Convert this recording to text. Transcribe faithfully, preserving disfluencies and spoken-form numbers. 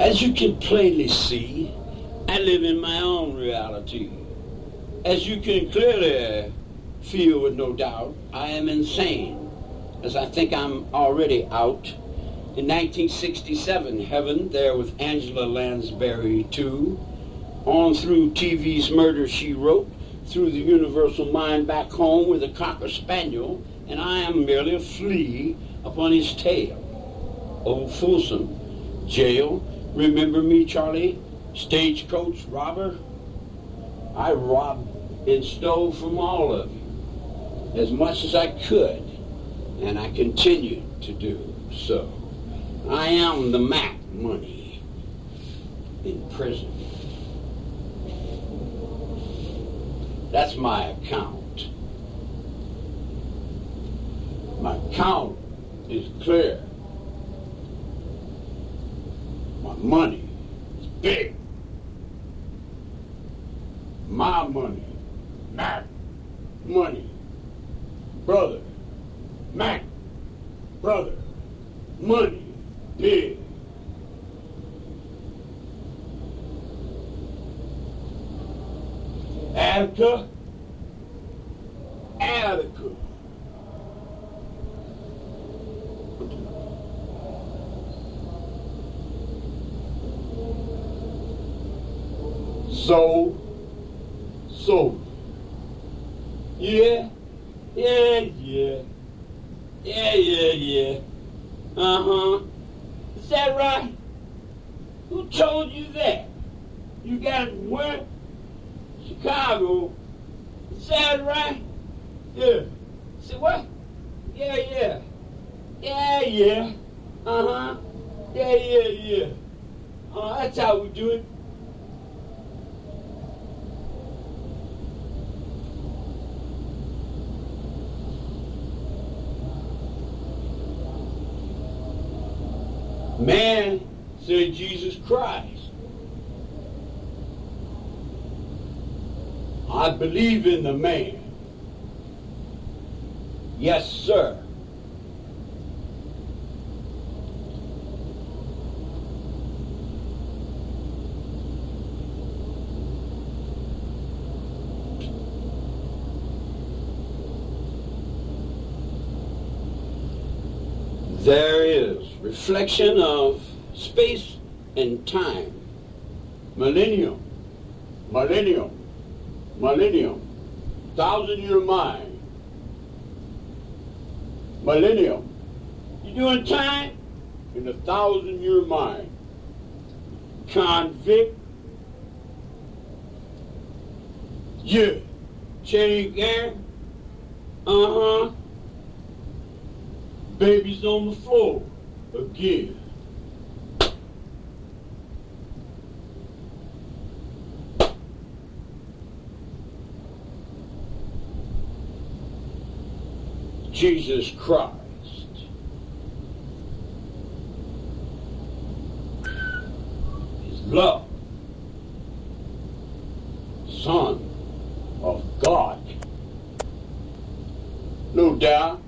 As you can plainly see, I live in my own reality. As you can clearly feel with no doubt, I am insane, as I think I'm already out. In nineteen sixty-seven, Heaven, there with Angela Lansbury, too. On through T V's Murder, She Wrote, through the universal mind back home with a cocker spaniel, and I am merely a flea upon his tail. Old Folsom, jail, remember me, Charlie? Stagecoach robber? I robbed and stole from all of you, as much as I could, and I continue to do so. I am the Mac money in prison. That's my account. My account is clear. My money is big. My money, Mac money, brother, Mac, brother, money, big. Attica, Attica. So, so, yeah, yeah, yeah, yeah, yeah, yeah, uh-huh. Is that right? Who told you that? You got where? Chicago. Is that right? Yeah. Say what? Yeah, yeah. Yeah, yeah. Uh-huh. Yeah, yeah, yeah. Oh, that's how we do it. Man said Jesus Christ. I believe in the man. Yes, sir. There is reflection of space and time. Millennium, millennium, millennium, thousand-year mind. Millennium. You doing time? In the thousand-year mind. Convict. Yeah. Chain gang. Uh-huh. Babies on the floor again. Jesus Christ. His love. Son of God. No doubt.